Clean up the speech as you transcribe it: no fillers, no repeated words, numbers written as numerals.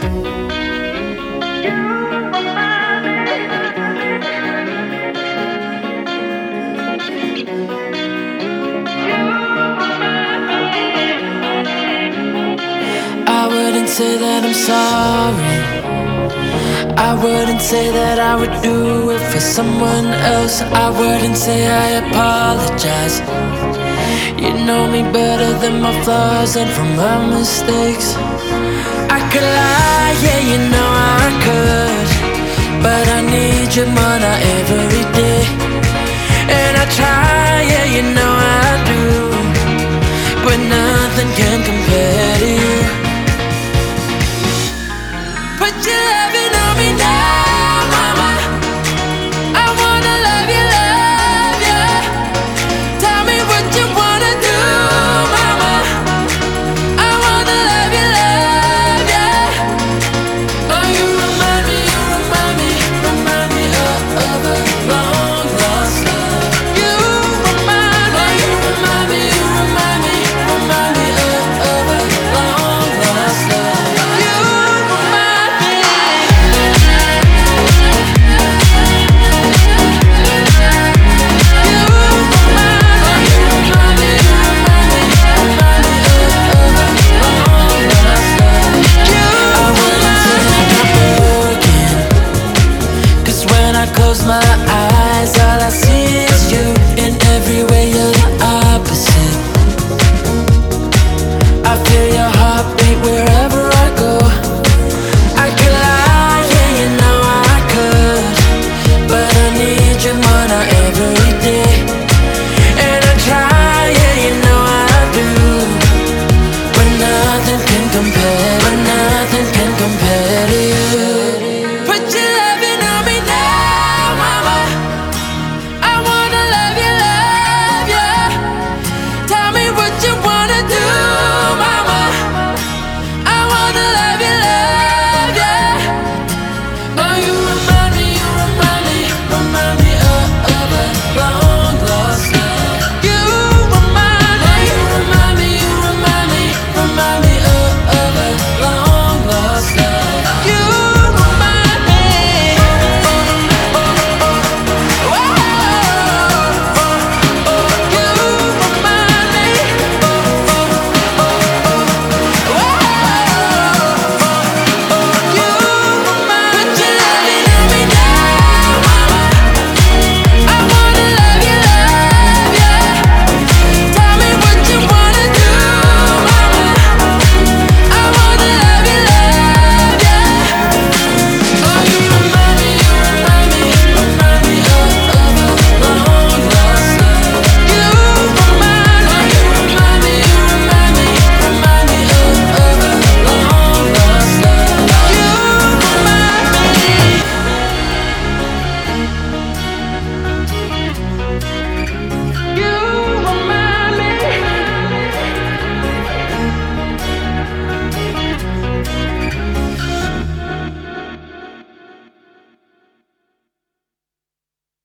I wouldn't say that I'm sorry. I wouldn't say that I would do it for someone else. I wouldn't say I apologize. You know me better than my flaws and from my mistakes. I could lie, yeah, you know I could, but I need you more now every day. And I try, yeah, you know I do, but nothing can compare.